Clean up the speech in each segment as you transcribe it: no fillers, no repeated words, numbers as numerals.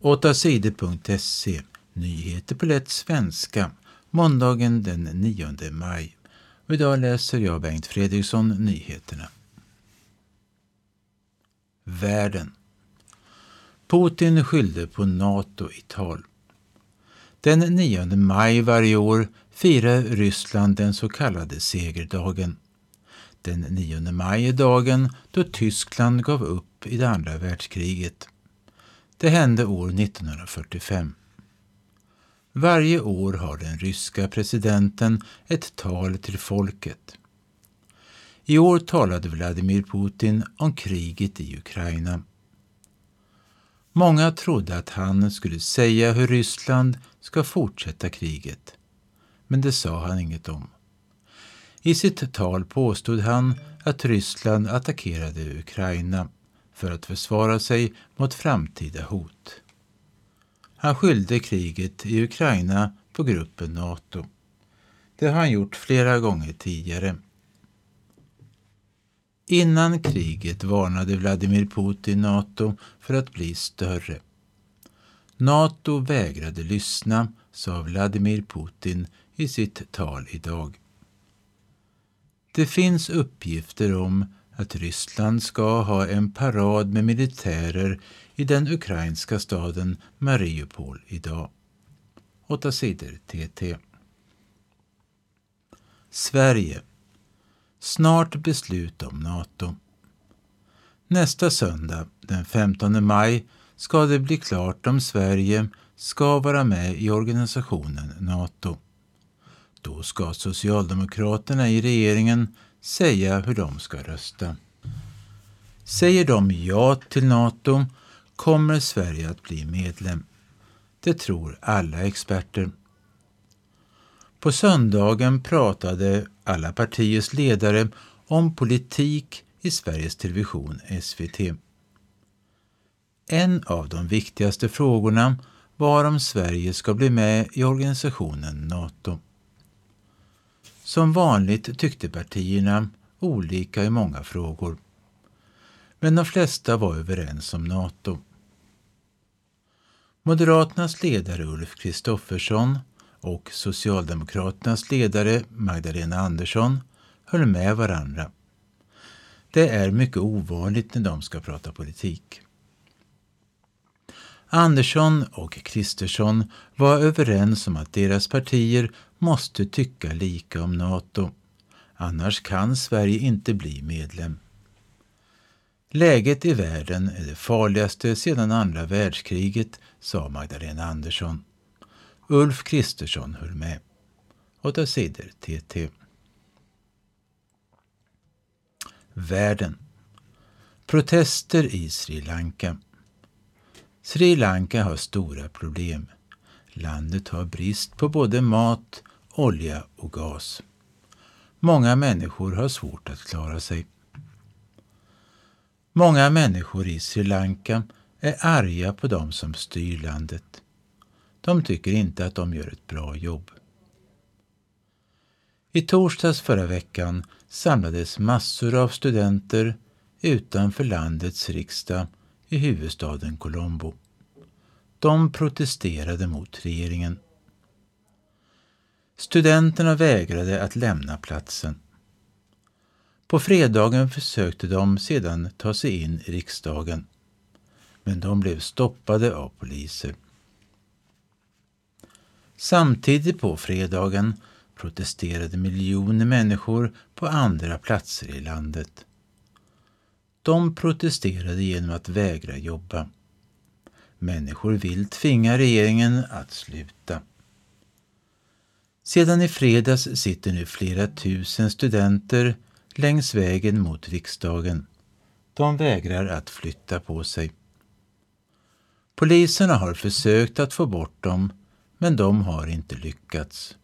8sidor.se. Nyheter på lätt svenska. Måndagen den 9 maj. Och idag läser jag Bengt Fredriksson nyheterna. Världen. Putin skyllde på NATO i tal. Den 9 maj varje år firar Ryssland den så kallade segerdagen. Den 9 maj är dagen då Tyskland gav upp i det andra världskriget. Det hände år 1945. Varje år har den ryska presidenten ett tal till folket. I år talade Vladimir Putin om kriget i Ukraina. Många trodde att han skulle säga hur Ryssland ska fortsätta kriget, men det sa han inget om. I sitt tal påstod han att Ryssland attackerade Ukraina för att försvara sig mot framtida hot. Han skyllde kriget i Ukraina på gruppen NATO. Det har han gjort flera gånger tidigare. Innan kriget varnade Vladimir Putin NATO för att bli större. NATO vägrade lyssna, sa Vladimir Putin i sitt tal idag. Det finns uppgifter om att Ryssland ska ha en parad med militärer i den ukrainska staden Mariupol idag. 8 sidor TT. Sverige. Snart beslut om NATO. Nästa söndag, den 15 maj, ska det bli klart om Sverige ska vara med i organisationen NATO. Då ska Socialdemokraterna i regeringen säga hur de ska rösta. Säger de ja till NATO kommer Sverige att bli medlem. Det tror alla experter. På söndagen pratade alla partiers ledare om politik i Sveriges Television SVT. En av de viktigaste frågorna var om Sverige ska bli med i organisationen NATO. Som vanligt tyckte partierna olika i många frågor. Men de flesta var överens om NATO. Moderaternas ledare Ulf Kristoffersson och Socialdemokraternas ledare Magdalena Andersson höll med varandra. Det är mycket ovanligt när de ska prata politik. Andersson och Kristersson var överens om att deras partier måste tycka lika om NATO. Annars kan Sverige inte bli medlem. Läget i världen är det farligaste sedan andra världskriget, sa Magdalena Andersson. Ulf Kristersson höll med. 8 sidor TT. Världen. Protester i Sri Lanka. Sri Lanka har stora problem. Landet har brist på både mat, olja och gas. Många människor har svårt att klara sig. Många människor i Sri Lanka är arga på de som styr landet. De tycker inte att de gör ett bra jobb. I torsdags förra veckan samlades massor av studenter utanför landets riksdag i huvudstaden Colombo. De protesterade mot regeringen. Studenterna vägrade att lämna platsen. På fredagen försökte de sedan ta sig in i riksdagen, men de blev stoppade av poliser. Samtidigt på fredagen protesterade miljoner människor på andra platser i landet. De protesterade genom att vägra jobba. Människor vill tvinga regeringen att sluta. Sedan i fredags sitter nu flera tusen studenter längs vägen mot riksdagen. De vägrar att flytta på sig. Poliserna har försökt att få bort dem, men de har inte lyckats.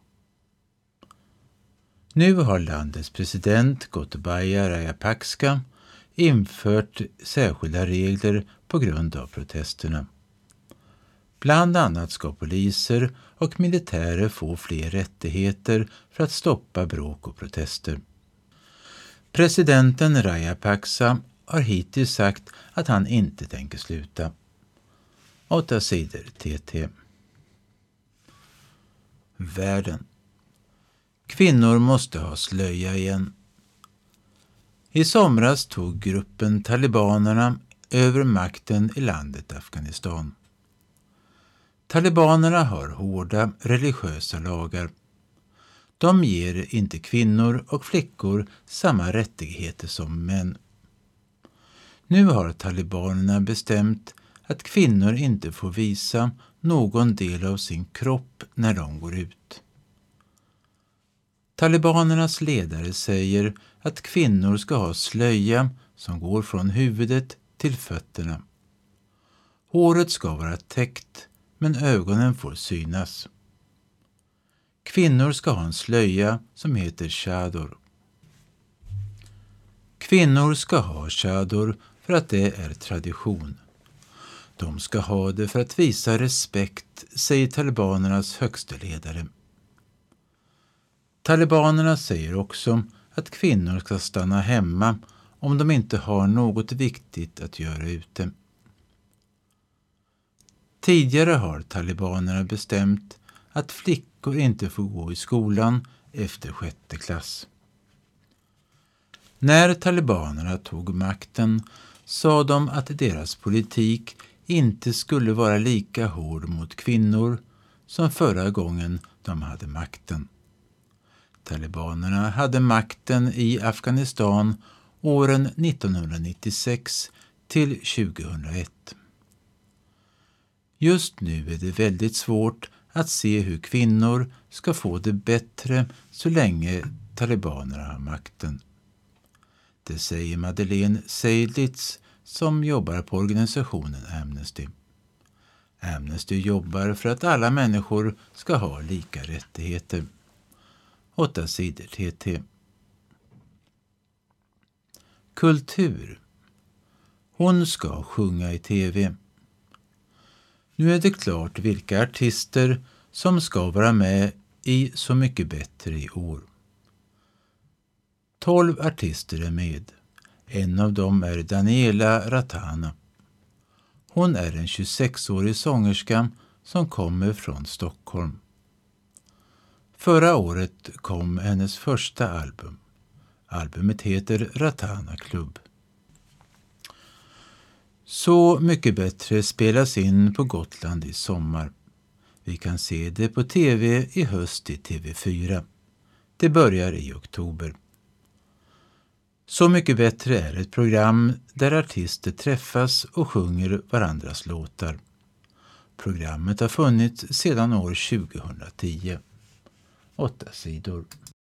Nu har landets president Gotabaya Rajapaksa infört särskilda regler på grund av protesterna. Bland annat ska poliser och militärer få fler rättigheter för att stoppa bråk och protester. Presidenten Rajapaksa har hittills sagt att han inte tänker sluta. 8 sidor TT. Världen. Kvinnor måste ha slöja igen. I somras tog gruppen talibanerna över makten i landet Afghanistan. Talibanerna har hårda religiösa lagar. De ger inte kvinnor och flickor samma rättigheter som män. Nu har talibanerna bestämt att kvinnor inte får visa någon del av sin kropp när de går ut. Talibanernas ledare säger att kvinnor ska ha slöja som går från huvudet till fötterna. Håret ska vara täckt, men ögonen får synas. Kvinnor ska ha en slöja som heter chador. Kvinnor ska ha chador för att det är tradition. De ska ha det för att visa respekt, säger talibanernas högste ledare. Talibanerna säger också att kvinnor ska stanna hemma om de inte har något viktigt att göra ute. Tidigare har talibanerna bestämt att flickor inte får gå i skolan efter 6:e klass. När talibanerna tog makten sa de att deras politik inte skulle vara lika hård mot kvinnor som förra gången de hade makten. Talibanerna hade makten i Afghanistan åren 1996 till 2001. Just nu är det väldigt svårt att se hur kvinnor ska få det bättre så länge talibanerna har makten. Det säger Madeleine Seidlitz som jobbar på organisationen Amnesty. Amnesty jobbar för att alla människor ska ha lika rättigheter. 8 sidor TT. Kultur. Hon ska sjunga i TV. Nu är det klart vilka artister som ska vara med i Så mycket bättre i år. 12 artister är med. En av dem är Daniela Ratana. Hon är en 26-årig sångerska som kommer från Stockholm. Förra året kom hennes första album. Albumet heter Ratana Club. Så mycket bättre spelas in på Gotland i sommar. Vi kan se det på tv i höst i TV4. Det börjar i oktober. Så mycket bättre är ett program där artister träffas och sjunger varandras låtar. Programmet har funnits sedan år 2010. 8 sidor.